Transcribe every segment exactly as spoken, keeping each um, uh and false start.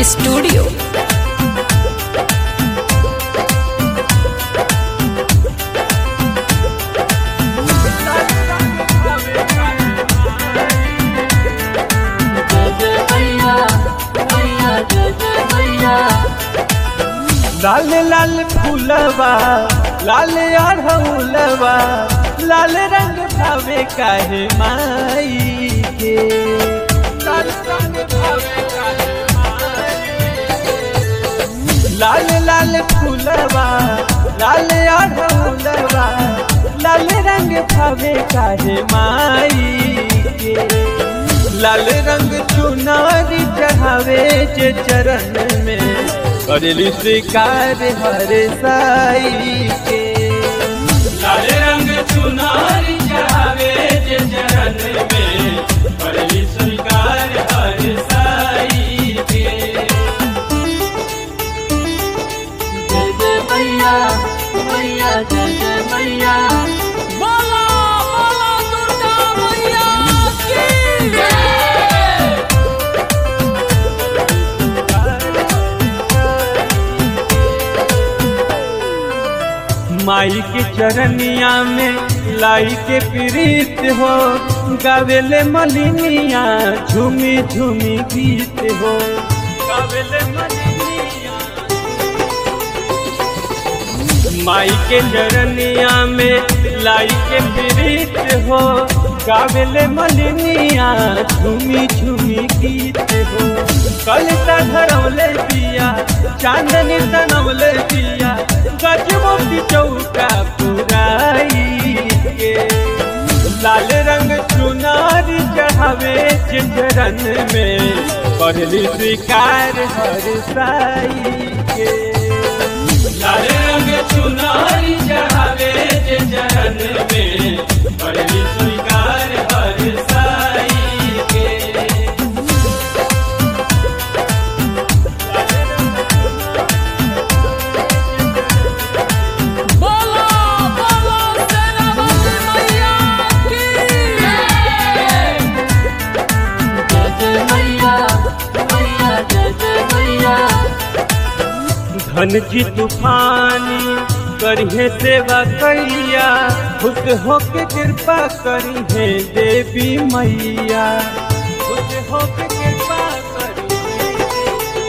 Studio. लाल लाल फूलवा लाल अड़हुलवा लाल रंग भावे काहे माई के लाल रंग भावे काहे माई के। लाल लाल फूलवा लाल अड़हुलवा लाल रंग भावे काहे माई के। लाल रंग चुनारी चढ़ावे जे चरण में करेली स्वीकार हर साई के। लाल रंग चुनारी चढ़ावे जे चरण में करेली स्वीकार हर साई के। जय जय मैया मैया जय जय मैया बोलो बोलो दुर्गा मैया की जय। माई के चरनिया में लाई के प्रीत हो गावेले मलिनिया झूमी झूमी गीत हो गावेले मलिनिया। माई के चरनिया में लाई के प्रीत हो गावेले मलिनिया झूमी झूमी गीत हो। कलिता धरौले पिया चांदनी तनौले पिया गजमोती चौका पुराई के। लाल रंग चुनारी चढ़ावे चरण में करली स्वीकार हर साई के। लाल रंग चुनारी चढ़ावे चरण में करली स्वीकार हर साई के। बोलो बोलो सेनापति मैया की जय। जय जय मैया मैया जय जय मैया धन जी तूफानी करिहे सेवा कैया खुश होके कृपा करिहे देवी मैया खुश होके कृपा करिहे।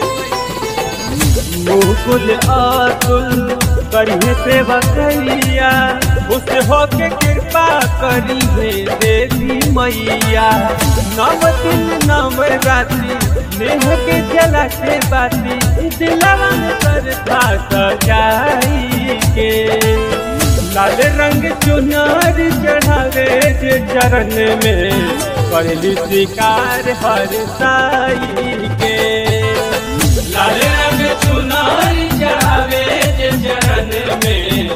मुकुल अतुल करिहे सेवा कैया खुश होके कृपा करिहे देवी मैया। नव दिन नव रात्रि नेह के जला के बाती दिलवा में करता सजाई के। लाल रंग चुनार चढ़ावे जे चरण में करली स्वीकार हर साई के। लाल रंग चुनार चढ़ावे जे चरण में